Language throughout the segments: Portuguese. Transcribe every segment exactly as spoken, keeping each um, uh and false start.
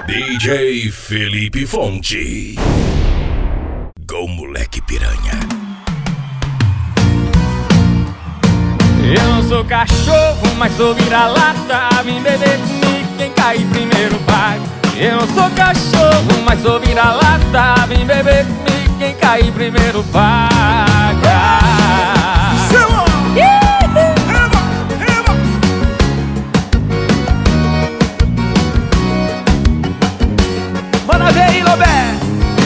D J Felipe Fonte. Go moleque piranha. Eu não sou cachorro, mas sou vira-lata. Vem beber comigo, quem cair primeiro paga. Eu não sou cachorro, mas sou vira-lata. Vem beber comigo, quem cair primeiro paga. Manda ver aí, Lobé.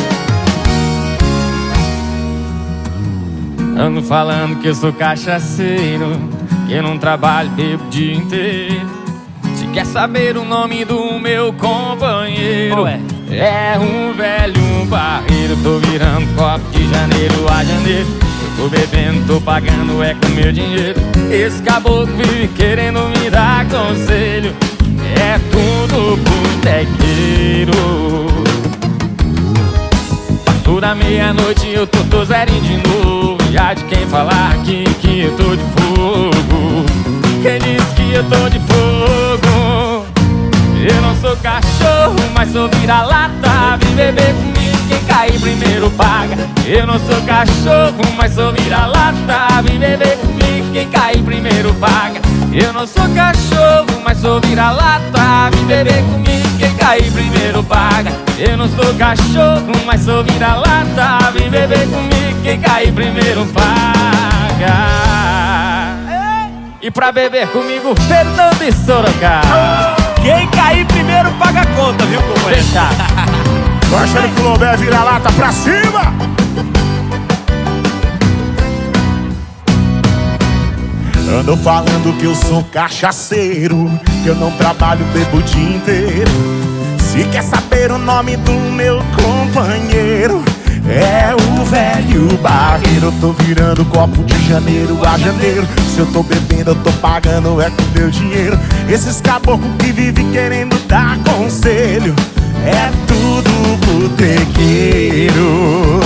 Ando falando que eu sou cachaceiro, que eu não trabalho, bebo o dia inteiro. Se quer saber o nome do meu companheiro, é? é um velho barreiro. Tô virando copo de janeiro a janeiro. Eu tô bebendo, tô pagando, é com meu dinheiro. Esse caboclo vive querendo me dar conselho. É tudo botequeiro. Passou da meia-noite eu tô, tô zerinho de novo. Já de quem falar aqui que eu tô de fogo. Quem disse que eu tô de fogo? Eu não sou cachorro, mas sou vira-lata. Vem beber comigo, quem cair primeiro paga. Eu não sou cachorro, mas sou vira-lata. Vem beber comigo, quem cair primeiro paga. Eu não sou cachorro, mas sou vira-lata. Vem beber comigo, quem cair primeiro paga. Eu não sou cachorro, mas sou vira-lata. Vem beber comigo, quem cair primeiro paga. E pra beber comigo, Fernando e Sorocaba. Quem cair primeiro paga a conta, viu, companheiro? Fechado. Tô achando que o Lobé vira-lata pra cima. Andam falando que eu sou cachaceiro, que eu não trabalho, bebo o dia inteiro. Se quer saber o nome do meu companheiro, é o velho barreiro. Eu tô virando copo de janeiro a janeiro. Se eu tô bebendo, eu tô pagando, é com meu dinheiro. Esses caboclos que vivem querendo dar conselho, é tudo botequeiro.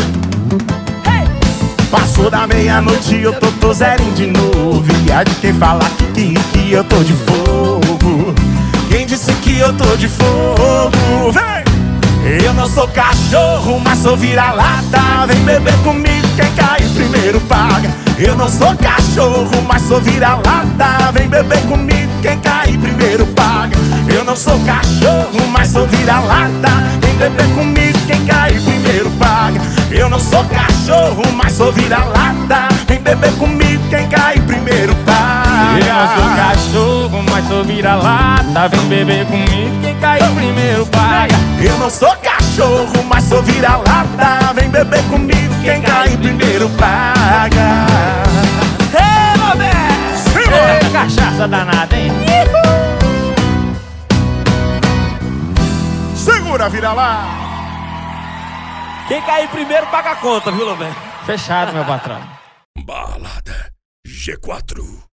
Passou da meia-noite eu tô, tô zerinho de novo. E há de quem falar que, que, que eu tô de fogo. Quem disse que eu tô de fogo? Vem! Eu não sou cachorro, mas sou vira-lata. Vem beber comigo, quem cair primeiro paga. Eu não sou cachorro, mas sou vira-lata. Vem beber comigo, quem cair primeiro paga. Eu não sou cachorro, mas sou vira-lata. Vem beber comigo, quem cair primeiro paga. Eu não sou cachorro, mas sou vira-lata. Vem beber comigo, quem cair primeiro paga. Eu não sou cachorro, mas sou vira-lata. Vem beber comigo, quem cair primeiro paga. Eu não sou cachorro, mas sou vira-lata. Vem beber comigo, quem cair primeiro paga. Ei, Lobé! Ei, cachaça danada, hein? Segura, vira-lata. Quem cair primeiro paga a conta, viu, Lobé? Fechado, meu patrão. Balada G quatro.